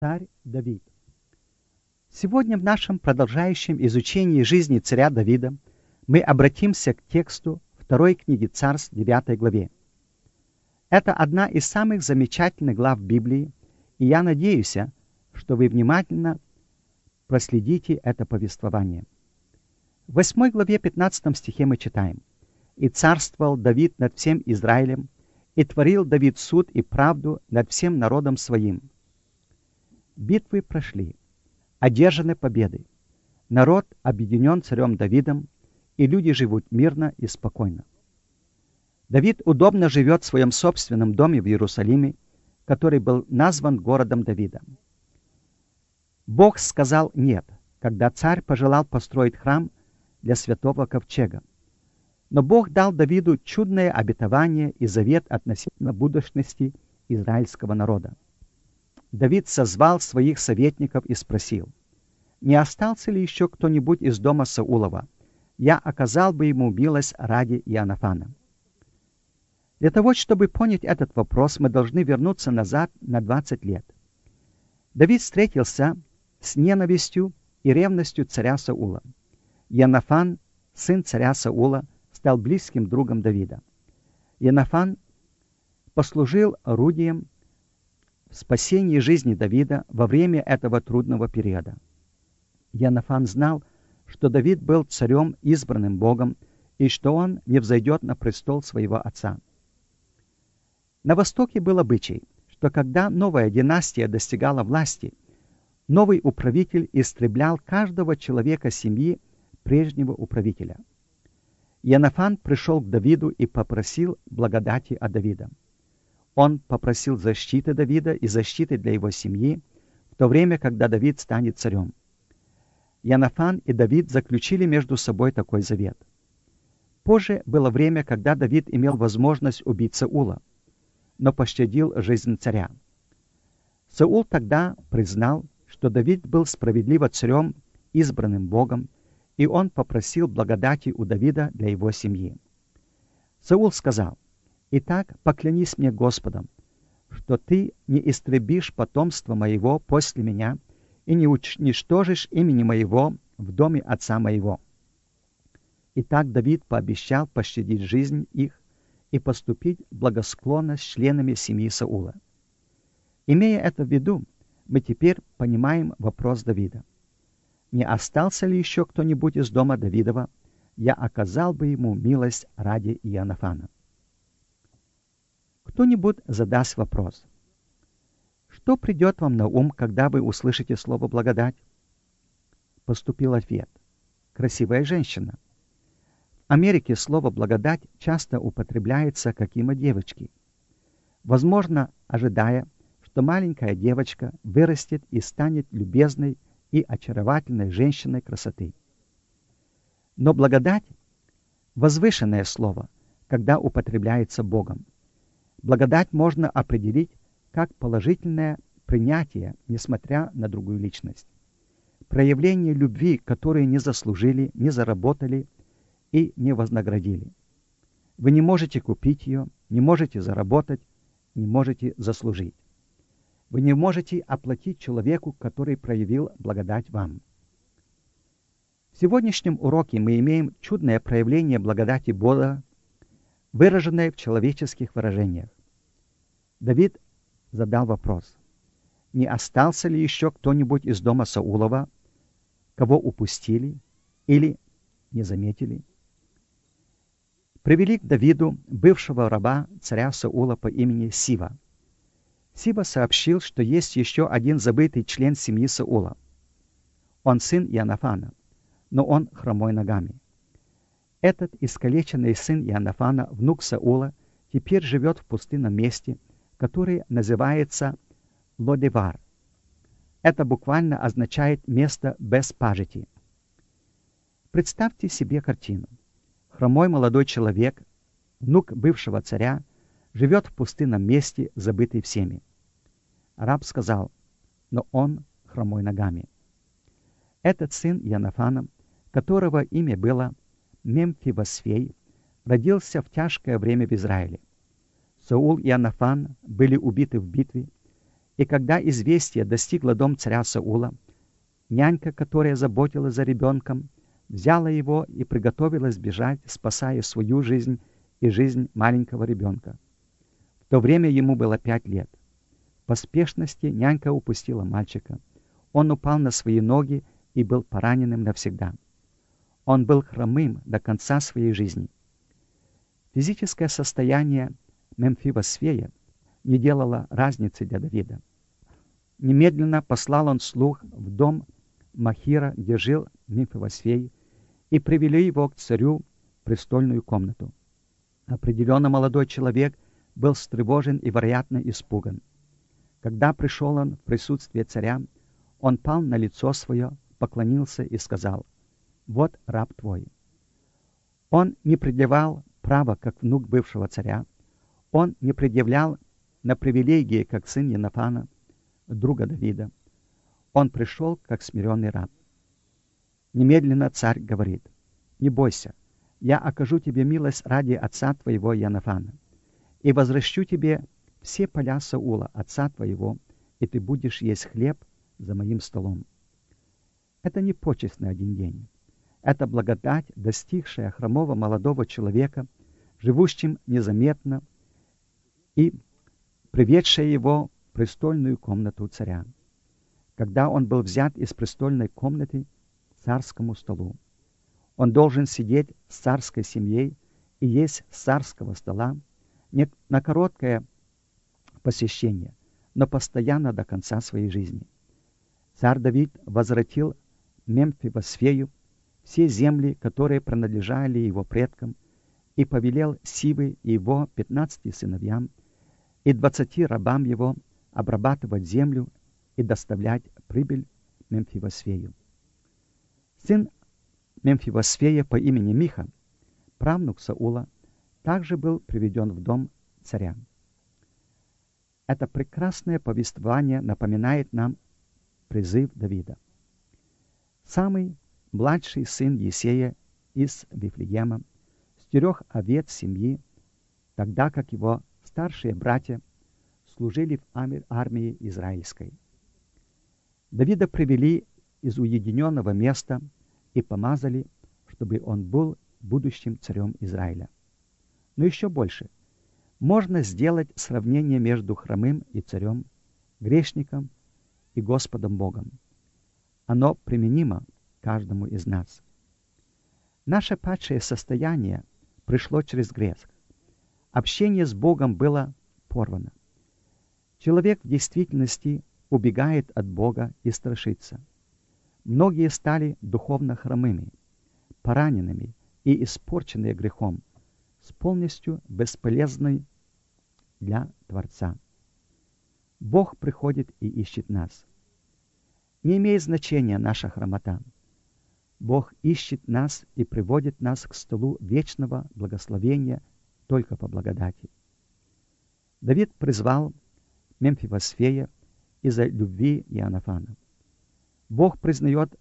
Царь Давид. Сегодня в нашем продолжающем изучении жизни царя Давида мы обратимся к тексту второй книги Царств, 9 главе. Это одна из самых замечательных глав Библии, и я надеюсь, что вы внимательно проследите это повествование. В 8 главе 15 стихе мы читаем: «И царствовал Давид над всем Израилем, и творил Давид суд и правду над всем народом своим». Битвы прошли, одержаны победы. Народ объединен царем Давидом, и люди живут мирно и спокойно. Давид удобно живет в своем собственном доме в Иерусалиме, который был назван городом Давида. Бог сказал «нет», когда царь пожелал построить храм для святого ковчега. Но Бог дал Давиду чудное обетование и завет относительно будущности израильского народа. Давид созвал своих советников и спросил: «Не остался ли еще кто-нибудь из дома Саулова? Я оказал бы ему милость ради Иоаннафана». Для того, чтобы понять этот вопрос, мы должны вернуться назад на 20 лет. Давид встретился с ненавистью и ревностью царя Саула. Иоаннафан, сын царя Саула, стал близким другом Давида. Иоаннафан послужил орудием в спасении жизни Давида во время этого трудного периода. Иоаннафан знал, что Давид был царем, избранным Богом, и что он не взойдет на престол своего отца. На Востоке был обычай, что когда новая династия достигала власти, новый управитель истреблял каждого человека семьи прежнего управителя. Иоаннафан пришел к Давиду и попросил благодати от Давида. Он попросил защиты Давида и защиты для его семьи, в то время, когда Давид станет царем. Иоаннафан и Давид заключили между собой такой завет. Позже было время, когда Давид имел возможность убить Саула, но пощадил жизнь царя. Саул тогда признал, что Давид был справедливо царем, избранным Богом, и он попросил благодати у Давида для его семьи. Саул сказал: «Итак, поклянись мне Господом, что ты не истребишь потомство моего после меня и не уничтожишь имени моего в доме отца моего». Итак, Давид пообещал пощадить жизнь их и поступить благосклонно с членами семьи Саула. Имея это в виду, мы теперь понимаем вопрос Давида: «Не остался ли еще кто-нибудь из дома Давидова? Я оказал бы ему милость ради Иоаннафана». Кто-нибудь задаст вопрос: что придет вам на ум, когда вы услышите слово «благодать»? Поступил ответ: красивая женщина. В Америке слово «благодать» часто употребляется как имя девочки, возможно, ожидая, что маленькая девочка вырастет и станет любезной и очаровательной женщиной красоты. Но благодать — возвышенное слово, когда употребляется Богом. Благодать можно определить как положительное принятие, несмотря на другую личность. Проявление любви, которое не заслужили, не заработали и не вознаградили. Вы не можете купить ее, не можете заработать, не можете заслужить. Вы не можете оплатить человеку, который проявил благодать вам. В сегодняшнем уроке мы имеем чудное проявление благодати Бога, выраженное в человеческих выражениях. Давид задал вопрос: не остался ли еще кто-нибудь из дома Саулова, кого упустили или не заметили? Привели к Давиду бывшего раба царя Саула по имени Сива. Сива сообщил, что есть еще один забытый член семьи Саула. Он сын Иоаннафана, но он хромой ногами. Этот искалеченный сын Иоаннафана, внук Саула, теперь живет в пустынном месте, который называется Лодевар. Это буквально означает «место без пажити». Представьте себе картину. Хромой молодой человек, внук бывшего царя, живет в пустынном месте, забытый всеми. Раб сказал: но он хромой ногами. Этот сын Иоаннафана, которого имя было Мемфивосфей, родился в тяжкое время в Израиле. Саул и Иоаннафан были убиты в битве, И когда известие достигло дом царя Саула, нянька, которая заботилась за ребенком, взяла его и приготовилась бежать, спасая свою жизнь и жизнь маленького ребенка. В то время ему было 5 лет. В поспешности нянька упустила мальчика. Он упал на свои ноги и был пораненным навсегда. Он был хромым до конца своей жизни. Физическое состояние Мемфивосфея не делало разницы для Давида. Немедленно послал он слуг в дом Махира, где жил Мемфивосфей, и привели его к царю в престольную комнату. Определенно молодой человек был встревожен и, вероятно, испуган. Когда пришел он в присутствие царя, он пал на лицо свое, поклонился и сказал: «Вот раб твой». Он не предъявлял права, как внук бывшего царя. Он не предъявлял на привилегии, как сын Йонафана, друга Давида. Он пришел, как смиренный раб. Немедленно царь говорит: «Не бойся, я окажу тебе милость ради отца твоего Йонафана, и возвращу тебе все поля Саула, отца твоего, и ты будешь есть хлеб за моим столом». Это не почесть на один день. Это благодать, достигшая хромого молодого человека, живущим незаметно, и приведшая его в престольную комнату царя. Когда он был взят из престольной комнаты к царскому столу, он должен сидеть с царской семьей и есть с царского стола не на короткое посещение, но постоянно до конца своей жизни. Царь Давид возвратил Мемфивосфею все земли, которые принадлежали его предкам, и повелел Сивы и его 15 сыновьям и 20 рабам его обрабатывать землю и доставлять прибыль Мемфивосфею. Сын Мемфивосфея по имени Миха, правнук Саула, также был приведен в дом царя. Это прекрасное повествование напоминает нам призыв Давида. Самый младший сын Есея из Вифлеема стерег овец семьи, тогда как его старшие братья служили в армии израильской. Давида привели из уединенного места и помазали, чтобы он был будущим царем Израиля. Но еще больше. Можно сделать сравнение между хромым и царем, грешником и Господом Богом. Оно применимо каждому из нас. Наше падшее состояние пришло через грех. Общение с Богом было порвано. Человек в действительности убегает от Бога и страшится. Многие стали духовно хромыми, пораненными и испорченные грехом, с полностью бесполезной для Творца. Бог приходит и ищет нас. Не имеет значения наша хромота. Бог ищет нас и приводит нас к столу вечного благословения только по благодати. Давид призвал Мемфивосфея из-за любви Иоаннафана. Бог признает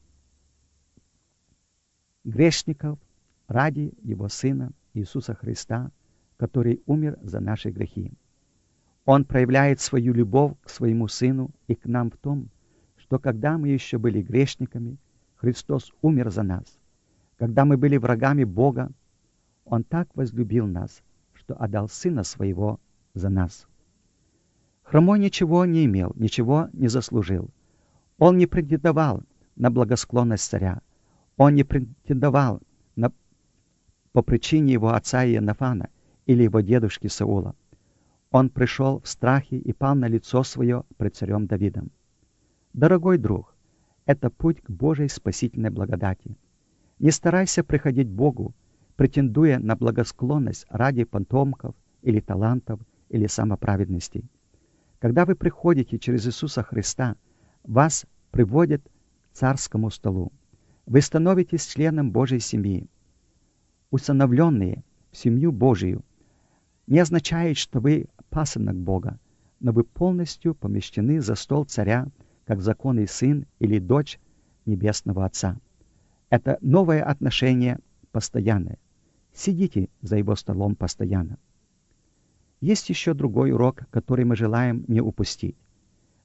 грешников ради Его Сына Иисуса Христа, который умер за наши грехи. Он проявляет свою любовь к своему Сыну и к нам в том, что когда мы еще были грешниками, Христос умер за нас. Когда мы были врагами Бога, Он так возлюбил нас, что отдал Сына Своего за нас. Хромой ничего не имел, ничего не заслужил. Он не претендовал на благосклонность царя. Он не претендовал по причине его отца Иоаннафана или его дедушки Саула. Он пришел в страхе и пал на лицо свое пред царем Давидом. Дорогой друг, это путь к Божьей спасительной благодати. Не старайся приходить к Богу, претендуя на благосклонность ради потомков или талантов или самоправедности. Когда вы приходите через Иисуса Христа, вас приводят к царскому столу. Вы становитесь членом Божьей семьи. Усыновленные в семью Божию не означает, что вы пасынок Бога, но вы полностью помещены за стол царя, как законный сын или дочь Небесного Отца. Это новое отношение постоянное. Сидите за его столом постоянно. Есть еще другой урок, который мы желаем не упустить.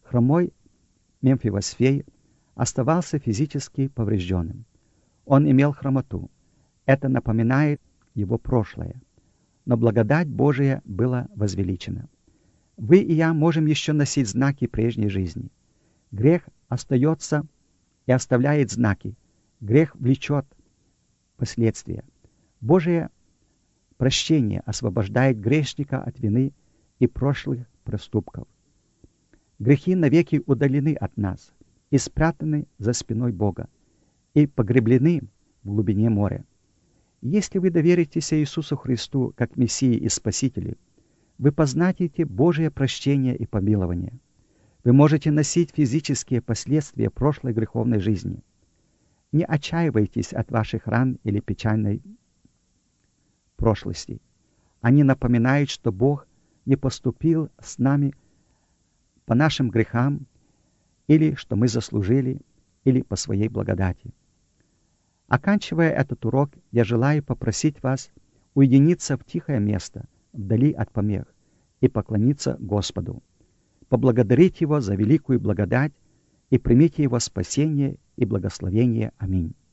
Хромой Мемфивосфей оставался физически поврежденным. Он имел хромоту. Это напоминает его прошлое. Но благодать Божия была возвеличена. Вы и я можем еще носить знаки прежней жизни. Грех остается и оставляет знаки. Грех влечет последствия. Божие прощение освобождает грешника от вины и прошлых проступков. Грехи навеки удалены от нас и спрятаны за спиной Бога и погреблены в глубине моря. Если вы доверитесь Иисусу Христу как Мессии и Спасителю, вы познаете Божие прощение и помилование. Вы можете носить физические последствия прошлой греховной жизни. Не отчаивайтесь от ваших ран или печальной прошлости. Они напоминают, что Бог не поступил с нами по нашим грехам, или что мы заслужили, или по своей благодати. Оканчивая этот урок, я желаю попросить вас уединиться в тихое место, вдали от помех, и поклониться Господу. Поблагодарить Его за великую благодать и примите Его спасение и благословение. Аминь.